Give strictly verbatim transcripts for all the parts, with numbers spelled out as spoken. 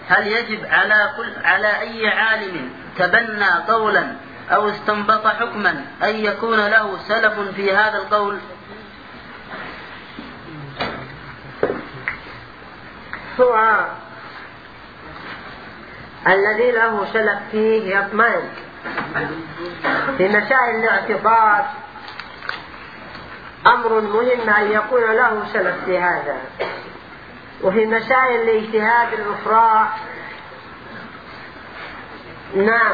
هل يجب على كل على أي عالم تبنى قولا أو استنبط حكما أن يكون له سلف في هذا القول؟ هو الذي له سلف فيه يطمئن. في مسائل الاعتقاد أمر مهم أن يكون له سلف في هذا، وفي مسائل الاجتهاد الأخرى نعم،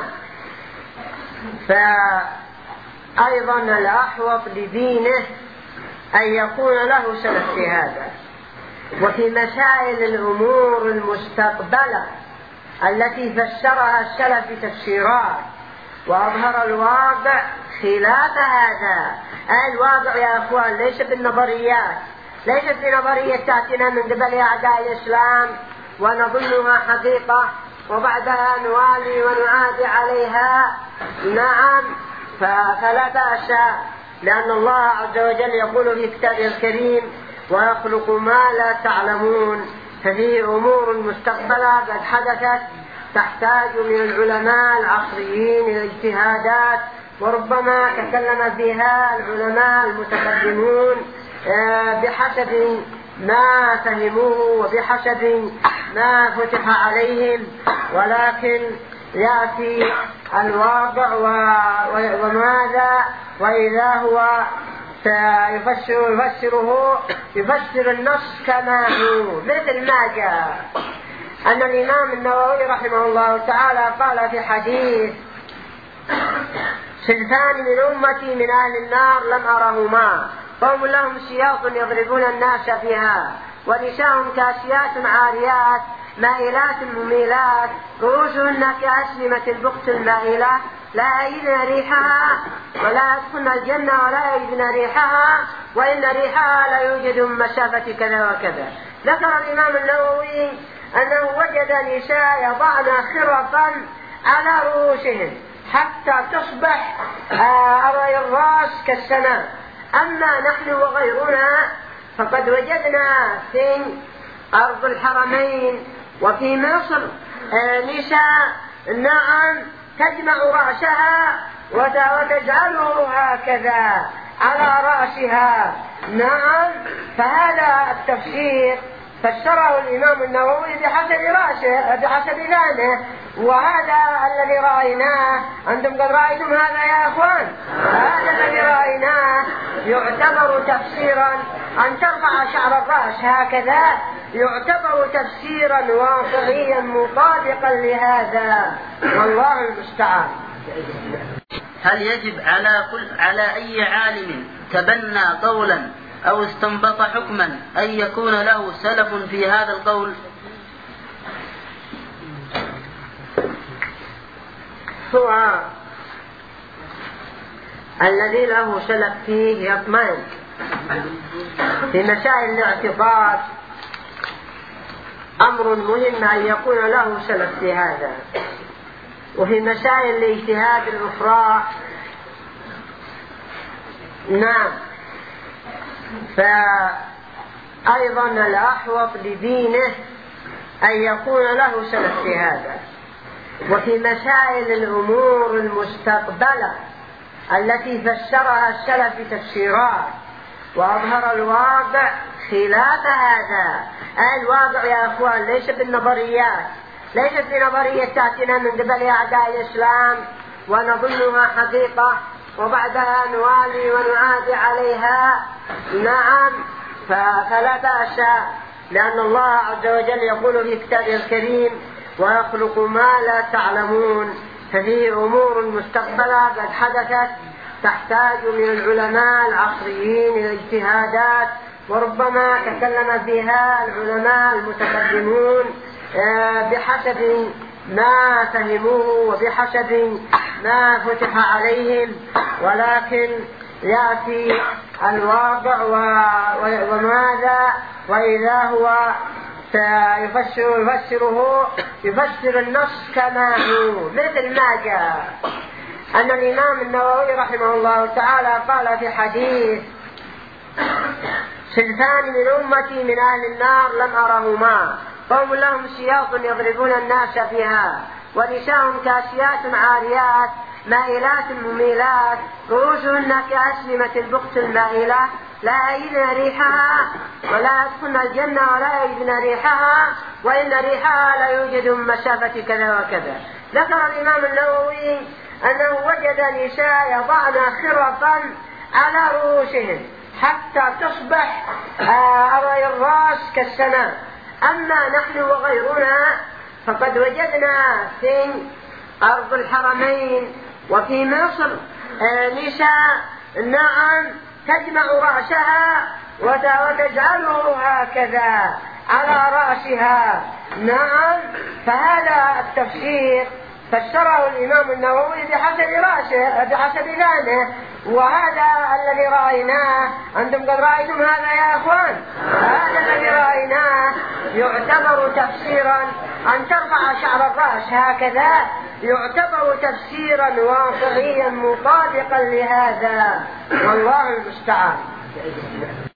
فأيضا الأحوط لدينه أن يكون له سلف في هذا. وفي مسائل الأمور المستقبلة التي فسرها السلف بتفسيرات وأظهر الواقع خلاف هذا. الواقع يا أخوان ليس بالنظريات، ليست بنظرية تأتينا من قبل أعداء الإسلام ونظنها حقيقة وبعدها نوالي ونعادي عليها. نعم، فلا بأس، لأن الله عز وجل يقول في كتابه الكريم: ويخلق ما لا تعلمون. ففي أمور مستقبلة قد حدثت تحتاج من العلماء العصريين إلى اجتهادات، وربما تكلم فيها العلماء المتقدمون بحسب ما فهموه وبحسب ما فتح عليهم، ولكن يأتي الواقع وماذا وإذا هو يفسر يفسره يفسر النص كما هو، مثل ما جاء أن الإمام النووي رحمه الله تعالى قال في حديث: صنفان من أمتي من أهل النار لم أرهما، قوم لهم سياط يضربون الناس بها، ونساء كاسيات عاريات مائلات مميلات رؤوسهن كأسنمة البخت المائلة لا يجدن ريحها ولا يدخلن الجنة ولا يجدن ريحها، وإن ريحها لا يوجد من مسافة كذا وكذا. ذكر الإمام النووي أنه وجد نساء يضعن خرقا على رؤوسهم حتى تصبح أرى الرأس كالسماء. أما نحن وغيرنا فقد وجدنا في أرض الحرمين وفي مصر نساء نعم تجمع رأسها وتجعله هكذا على رأسها. نعم، فهذا التفسير فسره الإمام النووي بحسب رأسه بحسب ذهنه، وهذا الذي رأيناه. أنتم قد رأيتم هذا يا أخوان؟ هذا الذي رأيناه يعتبر تفسيرا. أن ترفع شعر الرأس هكذا يعتبر تفسيرا واقعيا مطابقا لهذا، والله المستعان. هل يجب على كل على أي عالم تبنى قولا أو استنبط حكما أن يكون له سلف في هذا القول؟ هو الذي له سلف فيه يطمئن. في مسائل الاعتقاد أمر مهم أن يكون له سلف في هذا، وفي مسائل الاجتهاد الأخرى نعم، فأيضا الأحوط لدينه أن يكون له سلف في هذا. وفي مسائل الأمور المستقبلة التي فسرها السلف بتفسيرات وأظهر الواقع خلاف هذا. الواقع يا أخوان ليس بالنظريات، ليست بنظرية تأتينا من قبل أعداء الإسلام ونظنها حقيقة وبعدها نوالي ونعادي عليها. نعم، فلا بأس، لأن الله عز وجل يقول في كتابه الكريم: ويخلق ما لا تعلمون. ففي أمور مستقبلة قد حدثت تحتاج من العلماء العصريين إلى اجتهادات، وربما تكلم فيها العلماء المتقدمون بحسب ما فهموه وبحسب ما فتح عليهم، ولكن يأتي الواقع وماذا وإذا هو يفسر يفسره يفسر النص كما هو، مثل ما جاء أن الإمام النووي رحمه الله تعالى قال في حديث: صنفان من أمتي من أهل النار لم أرهما، قوم لهم سياط يضربون الناس فيها ونساء كاسيات عاريات مائلات مميلات رؤوسهن كأسنمة البخت المائلة لا يجدن ريحها ولا يدخلن الجنة ولا يجدن ريحها وإن ريحها لا يوجد من مسافة كذا وكذا. ذكر الإمام النووي أنه وجد نساء يضعن خرقا على رؤوسهن حتى تصبح أرى الرأس كالسماء. أما نحن وغيرنا فقد وجدنا في أرض الحرمين وفي مصر نساء نعم تجمع رأسها وتجعله هكذا على رأسها نعم. فهذا التفسير فسره الإمام النووي بحسب رأسه بحسب ذهنه، وهذا الذي رأيناه أنتم قد رأيتم هذا يا أخوان، هذا الذي رأيناه يعتبر تفسيرا أن ترفع شعر الرأس هكذا يعتبر تفسيرا واقعيا مطابقا لهذا والله المستعان.